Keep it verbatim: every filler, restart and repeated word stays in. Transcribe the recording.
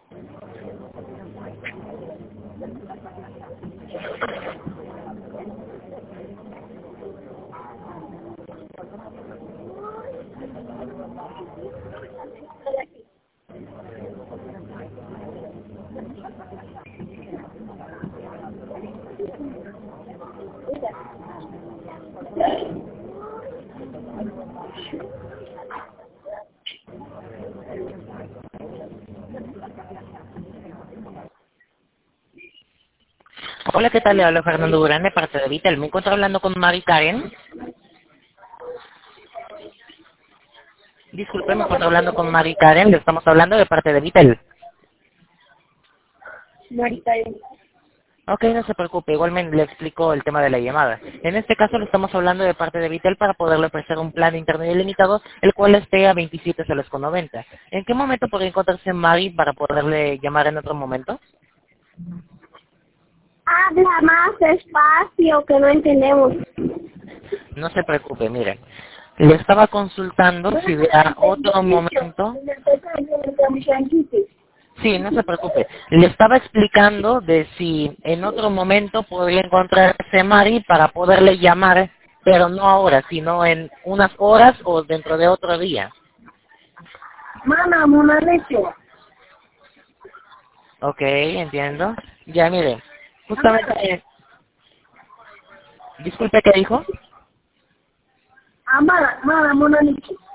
Hola, ¿qué tal? Le hablo Fernando Durán de parte de Vitel. Me encuentro hablando con Mari Karen. Disculpe, me encuentro hablando con Mari Karen. Le estamos hablando de parte de Vitel. Marita, Ok, no se preocupe. Igualmente le explico el tema de la llamada. En este caso le estamos hablando de parte de Vitel para poderle ofrecer un plan de internet ilimitado, el cual esté a veintisiete soles con noventa. ¿En qué momento podría encontrarse Mari para poderle llamar en otro momento? habla más despacio que no entendemos. No se preocupe, mire. Le estaba consultando si a otro momento. Sí, no se preocupe. Le estaba explicando de si en otro momento podría encontrarse Mari para poderle llamar, pero no ahora, sino en unas horas o dentro de otro día. Mana, una leche. Ok, entiendo. Ya, mire. Justamente, eh, disculpe, ¿qué dijo? Ah, mana, mana, una leche.